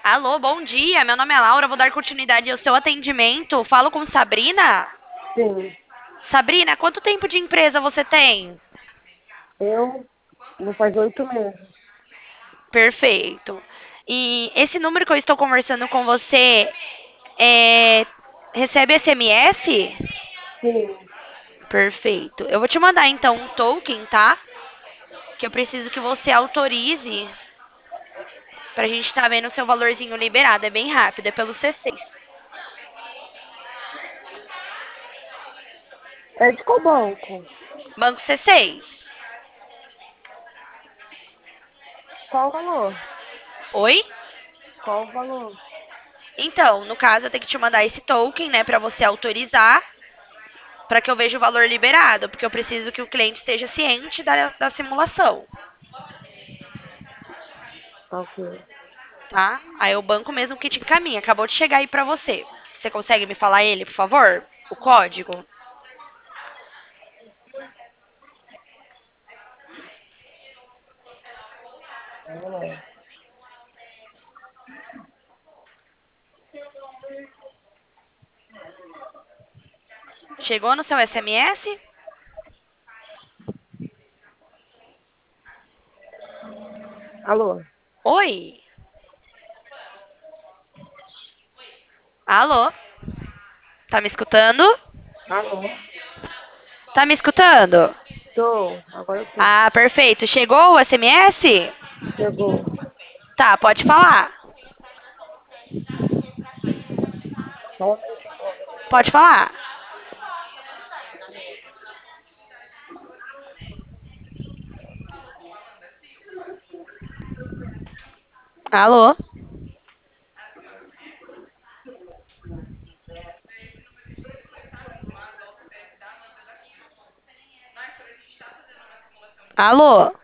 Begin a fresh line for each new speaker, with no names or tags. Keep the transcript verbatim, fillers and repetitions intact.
Alô, bom dia. Meu nome é Laura. Vou dar continuidade ao seu atendimento. Falo com Sabrina.
Sim,
Sabrina, quanto tempo de empresa você tem?
eu não faz oito meses.
Perfeito. E esse número que eu estou conversando com você é... recebe S M S?
Sim,
Perfeito. Eu vou te mandar então um token, tá? Que eu preciso que você autorize pra gente estar vendo o seu valorzinho liberado. É bem rápido, é pelo C seis.
é de qual banco?
Banco C seis.
Qual o valor?
Oi?
Qual o valor?
Então, no caso, eu tenho que te mandar esse token, né, pra você autorizar, pra que eu veja o valor liberado, porque eu preciso que o cliente esteja ciente da, da simulação,
Ok.
tá? Aí o banco mesmo que te encaminha, acabou de chegar aí pra você. Você consegue me falar ele, por favor? O código?
Vamos lá.
Chegou no seu S M S?
Alô?
Oi? Alô? Tá me escutando?
Alô?
Tá me escutando?
Tô, agora sim.
Ah, perfeito. Chegou o S M S?
Chegou.
Tá, pode falar.
Só um minutinho pra ver.
Pode falar. Alô? Alô?